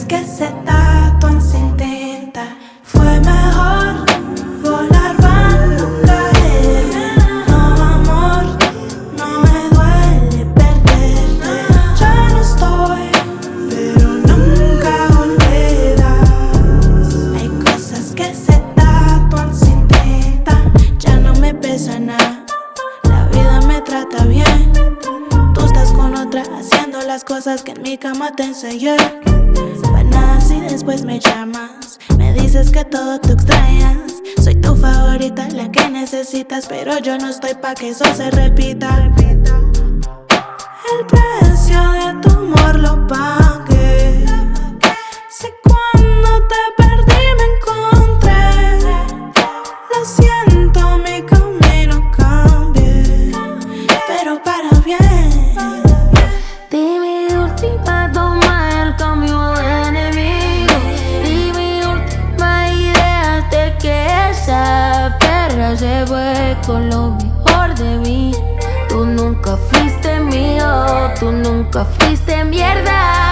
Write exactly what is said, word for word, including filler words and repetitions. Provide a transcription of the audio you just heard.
que se tatúan sin tinta. Fue mejor volar cuando caer. No, amor, no me duele perderte. Ya no estoy, pero nunca olvidas. Hay cosas que se tatúan sin tinta. Ya no me pesa nada, la vida me trata bien. Tú estás con otra haciendo las cosas que en mi cama te enseñé. Pa' nada si después me llamas, me dices que todo tú extrañas. Soy tu favorita, la que necesitas, pero yo no estoy pa' que eso se repita. El precio de tu amor lo pagué. Si cuando te perdí me encontré. Lo siento, mi camino cambié, pero para bien. Di mi última toma, el cambio de enemigo. Di mi última idea de que esa perra se fue con lo mejor de mí. Tú nunca fuiste mío, tú nunca fuiste mierda.